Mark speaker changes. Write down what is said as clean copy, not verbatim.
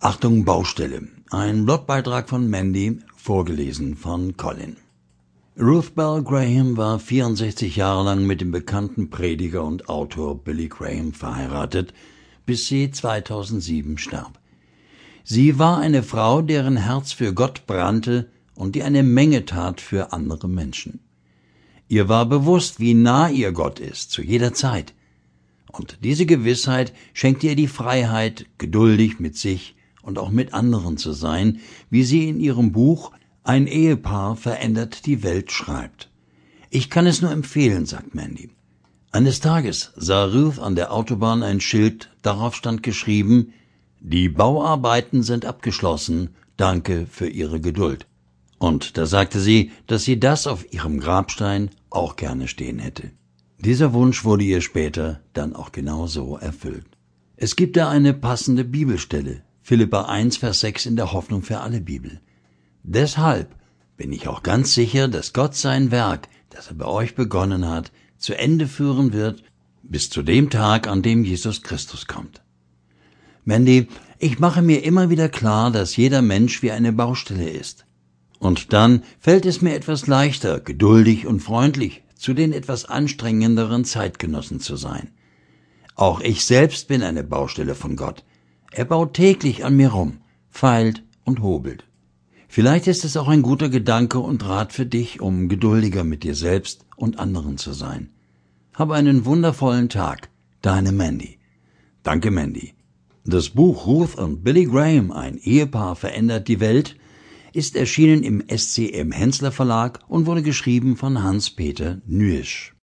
Speaker 1: Achtung, Baustelle. Ein Blogbeitrag von Mandy, vorgelesen von Colin. Ruth Bell Graham war 64 Jahre lang mit dem bekannten Prediger und Autor Billy Graham verheiratet, bis sie 2007 starb. Sie war eine Frau, deren Herz für Gott brannte und die eine Menge tat für andere Menschen. Ihr war bewusst, wie nah ihr Gott ist, zu jeder Zeit. Und diese Gewissheit schenkte ihr die Freiheit, geduldig mit sich und auch mit anderen zu sein, wie sie in ihrem Buch »Ein Ehepaar verändert die Welt« schreibt. Ich kann es nur empfehlen, sagt Mandy. Eines Tages sah Ruth an der Autobahn ein Schild, darauf stand geschrieben: »Die Bauarbeiten sind abgeschlossen, danke für Ihre Geduld.« Und da sagte sie, dass sie das auf ihrem Grabstein auch gerne stehen hätte. Dieser Wunsch wurde ihr später dann auch genau so erfüllt. Es gibt da eine passende Bibelstelle, Philipper 1, Vers 6 in der Hoffnung für alle Bibel. Deshalb bin ich auch ganz sicher, dass Gott sein Werk, das er bei euch begonnen hat, zu Ende führen wird, bis zu dem Tag, an dem Jesus Christus kommt. Mandy, ich mache mir immer wieder klar, dass jeder Mensch wie eine Baustelle ist. Und dann fällt es mir etwas leichter, geduldig und freundlich zu den etwas anstrengenderen Zeitgenossen zu sein. Auch ich selbst bin eine Baustelle von Gott. Er baut täglich an mir rum, feilt und hobelt. Vielleicht ist es auch ein guter Gedanke und Rat für dich, um geduldiger mit dir selbst und anderen zu sein. Hab einen wundervollen Tag. Deine Mandy. Danke, Mandy. Das Buch Ruth und Billy Graham, ein Ehepaar verändert die Welt, ist erschienen im SCM Hensler Verlag und wurde geschrieben von Hans-Peter Nüesch.